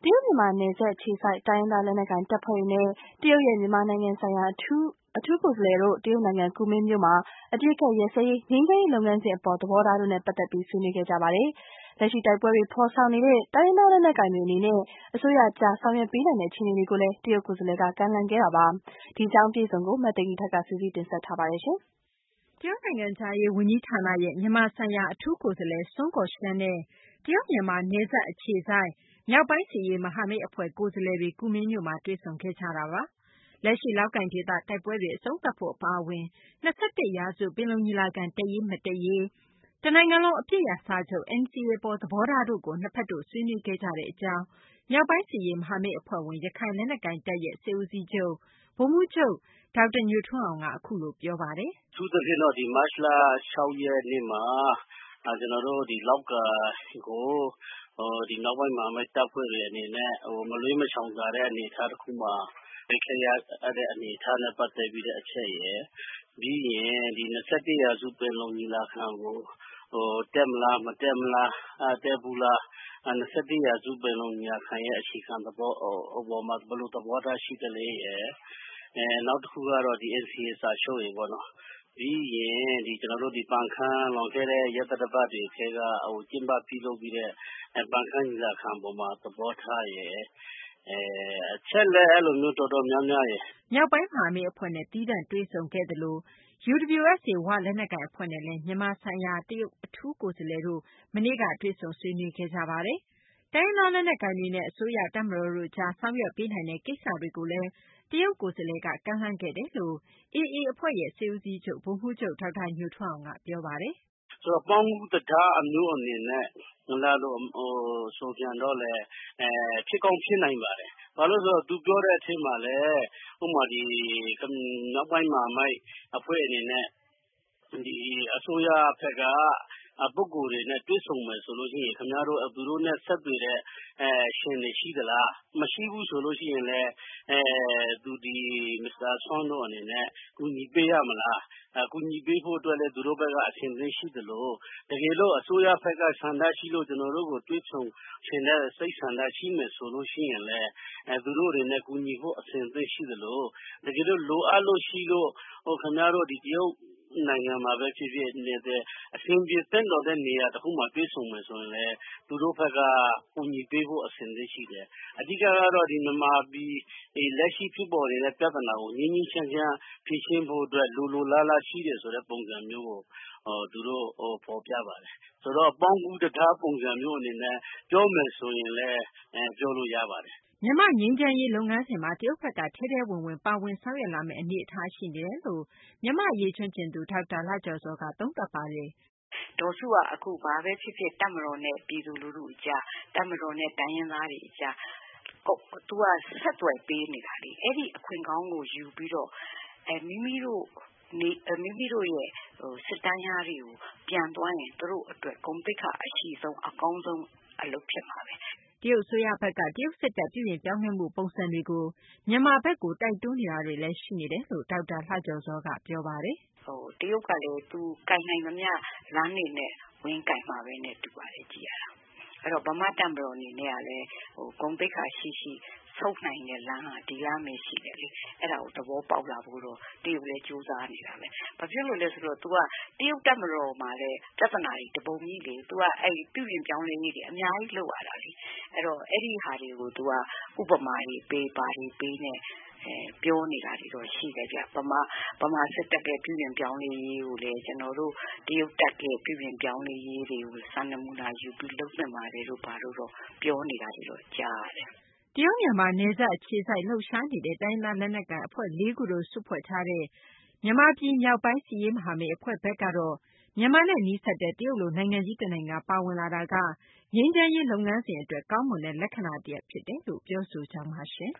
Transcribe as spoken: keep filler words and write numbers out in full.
တရုတ်မြန်မာနယ်စပ်အခြေစိုက်တိုင်းရင်းသားလက်နက်ကိုင်တပ်ဖွဲ့တွေနဲ့တရုတ်ရဲ့မြန်မာနိုင်ငံဆိုင်ရာအထူးအထူးကိုယ်စားလှယ်တို့တရုတ်နိုင်ငံကူမင်းမြို့မှာအပြစ်ခတ်ရဲစရေးငြိမ်းချမ်းရေးလုပ်ငန်းစဉ်အပေါ်သဘောထားတို့နဲ့ပတ်သက်ပြီးဆွေးနွေးခဲ့ကြပါတယ်။လက်ရှိတိုက်ပွဲတွေဖော်ဆောင်နေတဲ့တိုင်းရင်းသားလက်နက်ကိုင်တွေအနေနဲ့အစိုးရကြားဆောင်ရွက်ပေးနိုင်တဲ့အခြေအနေတွေကိုလည်းတရုတ်ကိုယ်စားလှယ်ကကမ်းလှမ်းခဲ့တာပါ။ဒီအကြောင်းအပြည့်အစုံကိုမသိင်္ဂီထက်ကစုစည်းတင်ဆက်ထားပါတယ်ရှင်။တရုတ်နိုင်ငံခြားရေးဝန်ကြီးဌာနရဲ့မြန်မာဆိုင်ရာအထူးကိုယ်စားလှယ်ဆွန်းကော်ရှန်းနဲ့တရုတ်မြန်မာနယ်စပ်အခြေစိုက်မြောက်ပိုင်းစစ်ရေးမဟာမိတ်အဖွဲ့ကိုယ်စားလှယ်တွေကူမင်းမြို့မှာတွေ့ဆုံခဲ့ကြတာပါ။လက်ရှိလောက်ကိုင်ဒေသတိုက်ပွဲတွေအဆုံးသတ်ဖို့အပါအဝင်၂၁ရာစုပင်လုံညီလာခံတက်ရေးမတက်ရေးတနိုင်ငံလုံးအပြစ်ရစာချုပ် N C A ပေါ်သဘောထားတို့ကိုနှစ်ဖက်တို့ဆွေးနွေးခဲ့ကြတဲ့အကြောင်းမြောက်ပိုင်းစစ်ရေးမဟာမိတ်အဖွဲ့ဝင်ရခိုင်လက်နက်ကိုင်တပ်ရဲ့စစ်ဦးစီးချုပ်ဗိုလ်မှူးချုပ်ဒေါက်တာညိုထွန်းအောင်ကအခုလိုပြောပါတယ်။အထူးသဖြင့်တော့ဒီမတ်လ၆ရက်နေ့မှာကျနော်တို့ဒီလောက်ကိုင်ကိုဒီနောက်ပိုင်းမှာမဲ့တပ်ဖွဲ့တွေအနေနဲ့ဟိုမလွေးမချောင်သာတဲ့အနေအထားတစ်ခုမှာတိုက်ခိုက်ရတဲ့အနေအထားနဲ့ပတ်သက်ပြီးတဲ့အချက်ရယ်ပြီးရင်ဒီ၂၁ရာစုပင်လုံညီလာခံကိုဟိုတက်မလားမတက်မလားအတက်ဘူးလား၂၁ရာစုပင်လုံညီလာခံရဲ့အခြေခံသဘောဟိုပေါ်မှာဘယ်လိုသဘောထားရှိတယ်လဲရယ်အဲနောက်တစ်ခုကတော့ဒီ N C A စာချုပ်ရေပေါ့နော်ပြီးရင်ဒီကျွန်တော်တို့ဒီပန်ခမ်းလောင်ခဲ့တဲ့ရတတပတ်တွေထဲကဟိုကျင်းပပြုလုပ်ပြီးတဲ့ပန်ခမ်းညီလာခံပေါ်မှာသဘောထားရယ်အဲအချက်လက်အဲ့လိုမျိုးတော်တော်များများရယ်မြောက်ပိုင်းမဟာမိတ်အဖွဲ့နဲ့တီးတန့်တွေ့ဆုံခဲ့သလို U W S A ဝလက်နက်ကိုင်အဖွဲ့နဲ့လည်းမြန်မာဆိုင်ရာတရုတ်အထူးကိုယ်စားလှယ်တို့မနေ့ကတွေ့ဆုံဆွေးနွေးခဲ့ကြပါတယ်။တိုင်းရင်းသားလက်နက်ကိုင်တွေနဲ့အစိုးရတပ်မတော်တို့ကြားဆောင်ရွက်ပေးနိုင်တဲ့ကိစ္စတွေကိုလည်းတရုတ်ကိုယ်စားလှယ်ကကမ်းလှမ်းခဲ့တယ်လို့ A A အဖွဲ့ရဲ့စစ်ဦးစီးချုပ်ဗိုလ်မှူးချုပ်ဒေါက်တာညိုထွန်းအောင်ကပြောပါတယ်။ဆိုတော့ပေါင်းကူးတရားအမျိုးအနေနဲ့လာလို့ဟိုဆိုပြန်တော့လေအဲဖြစ်ကောင်းဖြစ်နိုင်ပါတယ်။ဘာလို့ဆိုတော့သူပြောတဲ့အချိန်မှာလေဥပမာဒီနောက်ပိုင်းမှာမိုက်အဖွဲ့အနေနဲ့ဒီအစိုးရဘက်ကပုဂ္ဂိုလ်တွေနဲ့တွေ့ဆုံမယ်ဆိုလို့ရှိရင်ခင်ဗျားတို့သူတို့နဲ့ဆက်သွယ်တဲ့အဲရှင်တွေရှိသလားမရှိဘူးဆိုလို့ရှိရင်လည်းအဲသူဒီမစ္စတာဆွမ်းတို့အနေနဲ့ကူညီပေးရမလားအကူညီပေးဖို့အတွက်လည်းသူတို့ဘက်ကအစဉ်သင်းရှိသလိုတကယ်လို့အစိုးရဘက်ကဆန္ဒရှိလို့ကျွန်တော်တို့ကိုတွေ့ဆုံရှင်တဲ့စိတ်ဆန္ဒရှိမယ်ဆိုလို့ရှိရင်လည်းအဲသူတို့တွေနဲ့ကူညီဖို့အစဉ်သင်းရှိသလိုတကယ်လို့လိုအပ်လို့ရှိလို့ဟိုခင်ဗျားတို့ဒီတရုတ်နိုင်ငံမှာပဲဖြစ်ဖြစ်နေတဲ့အစဉ်ပြေတဲ့တော်တဲ့နေရာတခုမှပြေးဆုံမယ်ဆိုရင်လည်းသူတို့ဘက်ကကူညီပေးဖို့အစဉ်သင့်ရှိတယ်အဓိကကတော့ဒီမြန်မာပြည်လက်ရှိဖြစ်ပေါ်နေတဲ့ပြဿနာကိုငြင်းငြင်းချမ်းချမ်းဖြေရှင်းဖို့အတွက်လူလူလားလားရှိတယ်ဆိုတဲ့ပုံစံမျိုးကိုဟိုသူတို့ဟိုပေါ်ပြပါတယ်ဆိုတော့ပေါင်းကူးတရားပုံစံမျိုးအနေနဲ့ပြောမယ်ဆိုရင်လည်းအဲပြောလို့ရပါတယ်မြန်မာငြိမ်းချမ်းရေးလုပ်ငန်းစဉ်မှာတရုတ်ဘက်ကထဲထဲဝင်ဝင်ပါဝင်ဆောင်ရွက်လာမယ့်အနေအထားရှိနေတယ်လို့မြန်မာရေးချွန်းကျင်သူဒေါက်တာလှကျော်စောကသုံးသပ်ပါတယ်ဒေါ်စုကအခုဘာပဲဖြစ်ဖြစ်တပ်မတော်နဲ့ပြည်သူလူထုအကြားတပ်မတော်နဲ့တိုင်းရင်းသားတွေအကြားသူကဆက်သွယ်ပေးနေတာလေအဲ့ဒီအခွင့်ကောင်းကိုယူပြီးတော့အဲမိမိတို့နေမိမိတို့ရဲ့ဟိုစစ်တမ်းရားတွေကိုပြန်သွားရင်သူတို့အတွက်ဂုဏ်သိက္ခာအရှိဆုံးအကောင်းဆုံးအလုပ်ဖြစ်မှာပဲတရုတ်အစိုးရဘက်ကတရုတ်စစ်တပ်ပြည်ရင်ပြောင်းလဲမှုပုံစံတွေကိုမြန်မာဘက်ကိုတိုက်တွန်းနေတာတွေလည်းရှိနေတယ်လို့ဒေါက်တာလှကျော်စောကပြောပါတယ်ဟိုတရုတ်ကလည်းသူကင်နိုင်သမျှလမ်းနေနဲ့ဝင်ကင်မှာပဲနဲ့တူပါတယ်ကြည်ရတာအဲ့တော့ဗမာတံမတော်အနေနဲ့ကလည်းဟိုဂုံတိတ်ခါရှိရှိဆုံးနိုင်တဲ့လမ်းဟာဒီလမ်းပဲရှိတယ်လေအဲ့ဒါကိုသဘောပေါက်လာဖို့တော့တရုတ်လည်းကြိုးစားနေတာပဲဘာဖြစ်လို့လဲဆိုတော့ तू ကတရုတ်တံမတော်မှာလည်းပြဿနာတွေတပုံကြီးလေ तू ကအဲ့ပြုပြင်ပြောင်းလဲရေးတွေအများကြီးလုပ်ရတာလေအဲ့တော့အဲ့ဒီဟာတွေကို तू ကဥပမာတွေပေးပါတွေပေးနေအဲပြောနေတာတွေတော့ရှိတယ်ကြဗမာဗမာစစ်တပ်ရဲ့ပြည်ပြင်ပြောင်းလဲရေးကိုလည်းကျွန်တော်တို့တရုတ်တပ်ရဲ့ပြည်ပြင်ပြောင်းလဲရေးတွေကိုစံနမူနာယူပြီးလုပ်နေပါတယ်လို့ဘာလို့တော့ပြောနေတာတွေတော့ကြားရတယ်တရုတ်မြန်မာနယ်စပ်အခြေစိုက်လှုပ်ရှားနေတဲ့တိုင်းသားလက်နက်ကိုင်အဖွဲ့လေးခုတို့စုဖွဲ့ထားတဲ့မြန်မာပြည်မြောက်ပိုင်းစီရေးမဟာမိတ်အဖွဲ့ဘက်ကတော့မြန်မာနဲ့နီးစပ်တဲ့တရုတ်လိုနိုင်ငံကြီးတနိုင်ငံပါဝင်လာတာကငြိမ်းချမ်းရေးလုပ်ငန်းစဉ်အတွက်ကောင်းမွန်တဲ့လက္ခဏာတစ်ရပ်ဖြစ်တယ်လို့ပြောဆိုကြပါရှင်